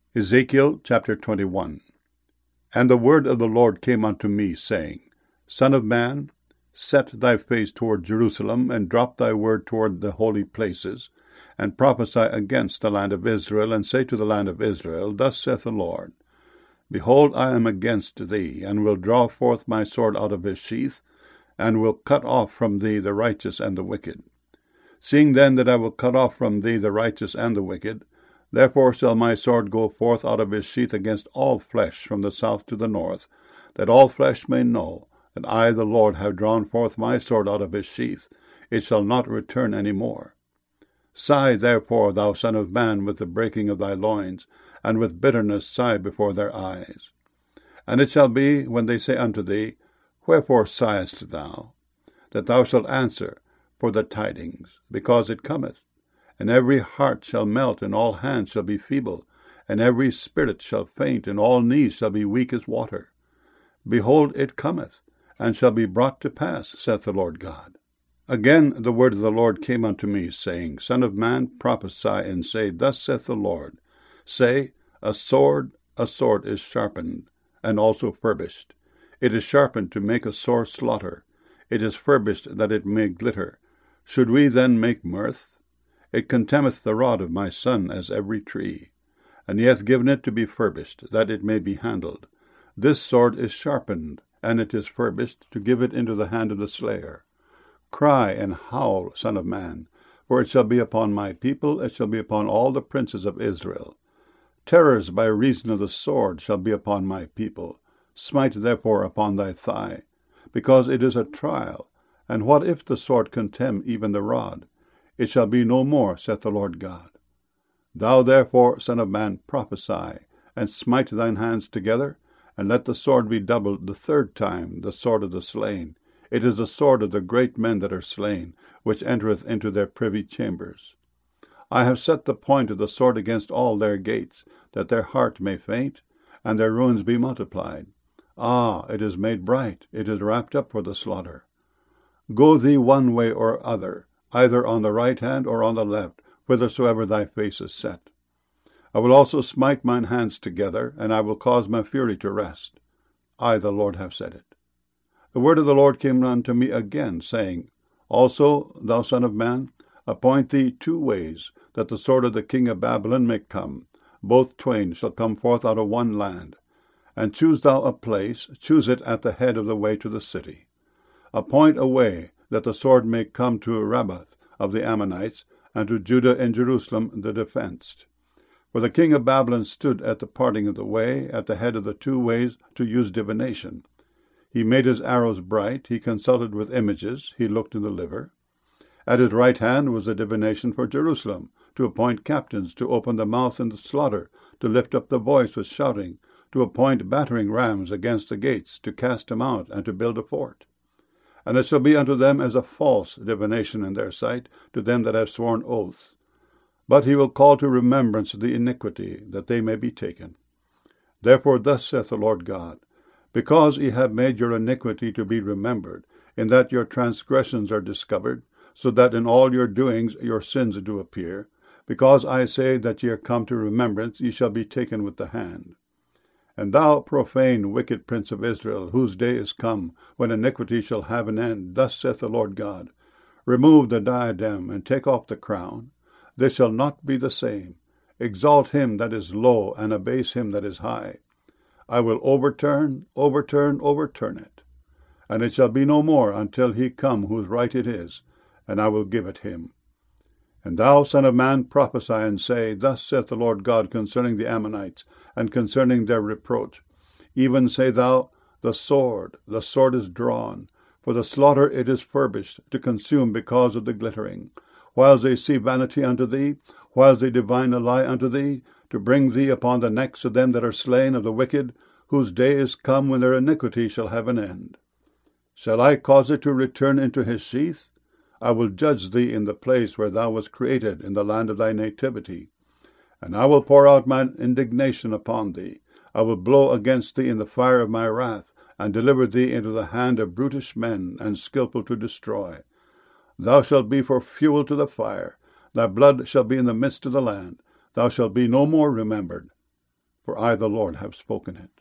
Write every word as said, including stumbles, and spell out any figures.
Ezekiel chapter twenty-one. And the word of the Lord came unto me, saying, Son of man, set thy face toward Jerusalem, and drop thy word toward the holy places, and prophesy against the land of Israel, and say to the land of Israel, Thus saith the Lord, Behold, I am against thee, and will draw forth my sword out of his sheath, and will cut off from thee the righteous and the wicked. Seeing then that I will cut off from thee the righteous and the wicked, therefore shall my sword go forth out of his sheath against all flesh from the south to the north, that all flesh may know that I, the Lord, have drawn forth my sword out of his sheath. It shall not return any more. Sigh therefore, thou son of man, with the breaking of thy loins, and with bitterness sigh before their eyes. And it shall be, when they say unto thee, Wherefore sighest thou? That thou shalt answer, For the tidings, because it cometh. And every heart shall melt, and all hands shall be feeble, and every spirit shall faint, and all knees shall be weak as water. Behold, it cometh, and shall be brought to pass, saith the Lord God. Again the word of the Lord came unto me, saying, Son of man, prophesy, and say, Thus saith the Lord, Say, A sword, a sword is sharpened, and also furbished. It is sharpened to make a sore slaughter. It is furbished that it may glitter. Should we then make mirth? It contemneth the rod of my son as every tree, and he hath given it to be furbished, that it may be handled. This sword is sharpened, and it is furbished, to give it into the hand of the slayer. Cry and howl, son of man, for it shall be upon my people, it shall be upon all the princes of Israel. Terrors by reason of the sword shall be upon my people. Smite therefore upon thy thigh, because it is a trial. And what if the sword contemn even the rod? It shall be no more, saith the Lord God. Thou therefore, son of man, prophesy, and smite thine hands together, and let the sword be doubled the third time, the sword of the slain. It is the sword of the great men that are slain, which entereth into their privy chambers. I have set the point of the sword against all their gates, that their heart may faint, and their ruins be multiplied. Ah, it is made bright, it is wrapped up for the slaughter. Go thee one way or other, either on the right hand or on the left, whithersoever thy face is set. I will also smite mine hands together, and I will cause my fury to rest. I, the Lord, have said it. The word of the Lord came unto me again, saying, Also, thou son of man, appoint thee two ways, that the sword of the king of Babylon may come. Both twain shall come forth out of one land. And choose thou a place, choose it at the head of the way to the city. Appoint a way, that the sword may come to Rabbath of the Ammonites, and to Judah and Jerusalem the defenced. For the king of Babylon stood at the parting of the way, at the head of the two ways, to use divination. He made his arrows bright, he consulted with images, he looked in the liver. At his right hand was a divination for Jerusalem, to appoint captains, to open the mouth in the slaughter, to lift up the voice with shouting, to appoint battering rams against the gates, to cast them out, and to build a fort. And it shall be unto them as a false divination in their sight, to them that have sworn oaths. But he will call to remembrance the iniquity, that they may be taken. Therefore thus saith the Lord God, Because ye have made your iniquity to be remembered, in that your transgressions are discovered, so that in all your doings your sins do appear, because I say that ye are come to remembrance, ye shall be taken with the hand. And thou, profane, wicked prince of Israel, whose day is come, when iniquity shall have an end, thus saith the Lord God, Remove the diadem, and take off the crown. This shall not be the same. Exalt him that is low, and abase him that is high. I will overturn, overturn, overturn it. And it shall be no more until he come whose right it is, and I will give it him. And thou, son of man, prophesy, and say, Thus saith the Lord God concerning the Ammonites, and concerning their reproach. Even say thou, The sword, the sword is drawn, for the slaughter it is furbished, to consume because of the glittering. Whiles they see vanity unto thee, whiles they divine a lie unto thee, to bring thee upon the necks of them that are slain of the wicked, whose day is come when their iniquity shall have an end. Shall I cause it to return into his sheath? I will judge thee in the place where thou wast created, in the land of thy nativity. And I will pour out mine indignation upon thee. I will blow against thee in the fire of my wrath, and deliver thee into the hand of brutish men, and skilful to destroy. Thou shalt be for fuel to the fire. Thy blood shall be in the midst of the land. Thou shalt be no more remembered. for I the Lord have spoken it.